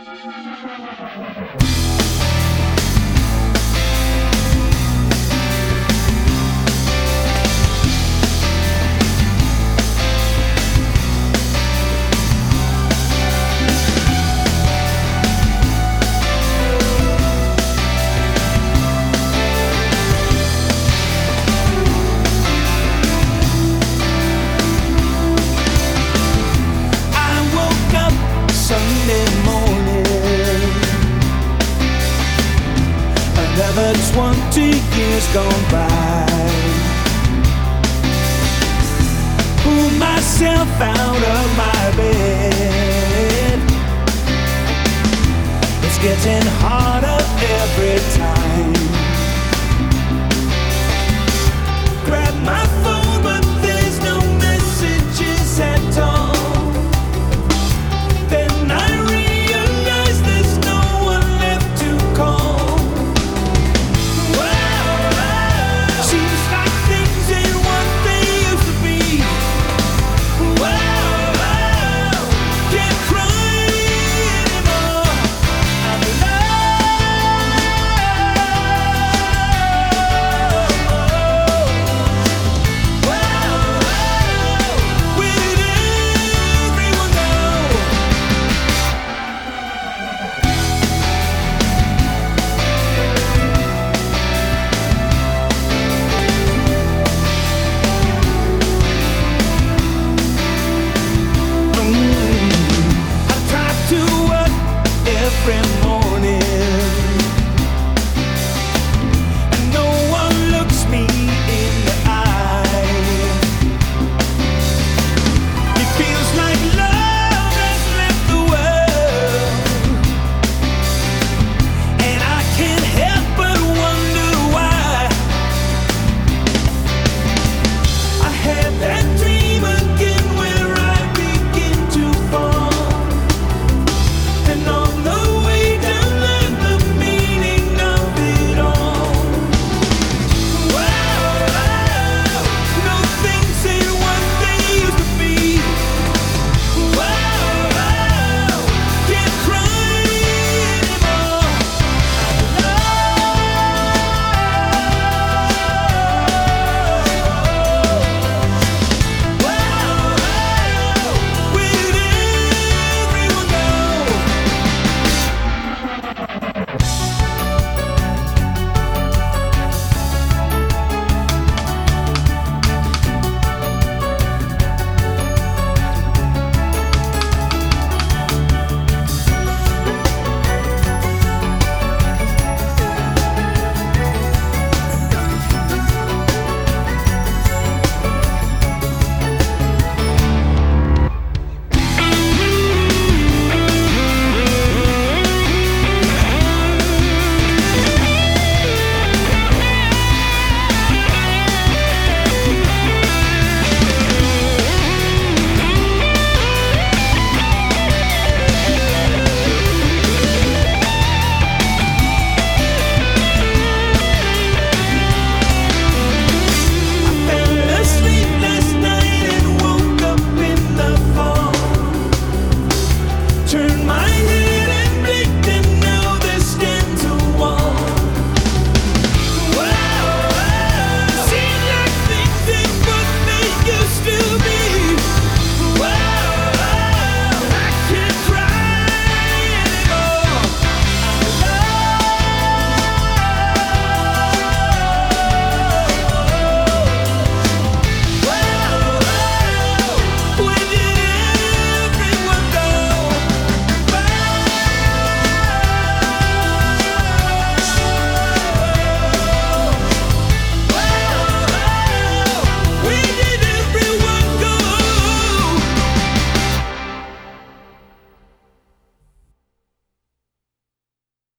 Another 20 years gone by. Pulled myself out of my bed. It's getting harder every time. Grab my phone, but there's no messages at all. Then I realize there's no one left to call. Seems like things ain't what they used to be. Can't cry anymore. I'm where did everyone go? I try to work every morning, and no one looks me in the eye. It feels like love has left the world, and I can't help but wonder why. I had that dream again where I begin to fall, and all